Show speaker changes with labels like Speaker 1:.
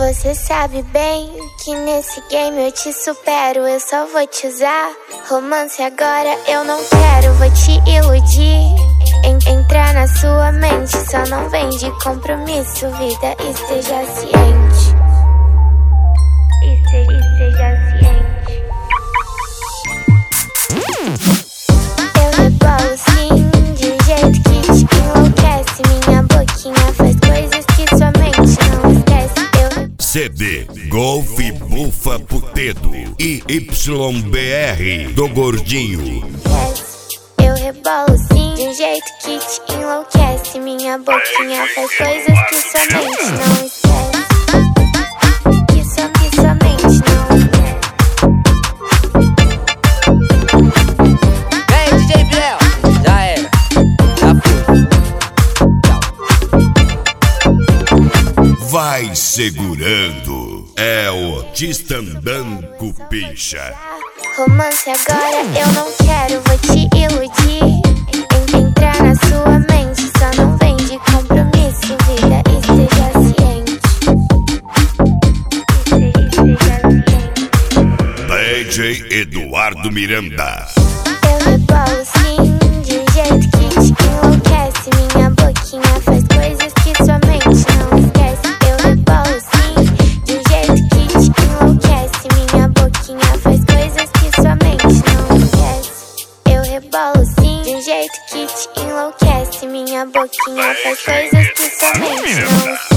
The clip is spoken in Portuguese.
Speaker 1: Você sabe bem que nesse game eu te supero, eu só vou te usar. Romance agora eu não quero, vou te iludir. Entrar na sua mente, só não vem de compromisso, vida, esteja ciente. Esteja ciente. Eu rebolo sim, de um jeito que te enlouquece. Minha boquinha faz coisas que sua mente não esquece.
Speaker 2: CD Golf Bufa Putedo e YBR do Gordinho.
Speaker 1: Eu rebolo sim, de um jeito que te enlouquece. Minha boquinha faz coisas que sua mente não esquece. Que sua mente não esquece.
Speaker 3: Vem, DJ Biel, já era, já foi.
Speaker 2: Vai segurando, é o Otis Tandanco Picha.
Speaker 1: Romance agora eu não quero, vou te iludir. Entrar na sua mente, só não vem de compromisso, vida, esteja ciente. Esteja ciente.
Speaker 2: DJ Eduardo Miranda.
Speaker 1: Eu rebolo sim, de um jeito que te enlouquece. Minha boquinha faz coisas que sua mente não esquece. Eu rebolo sim, de um jeito que te enlouquece. Minha boquinha faz coisas que sua mente não esquece. Eu rebolo sim, de um jeito que te enlouquece. Minha boquinha faz coisas que sua mente não esquece.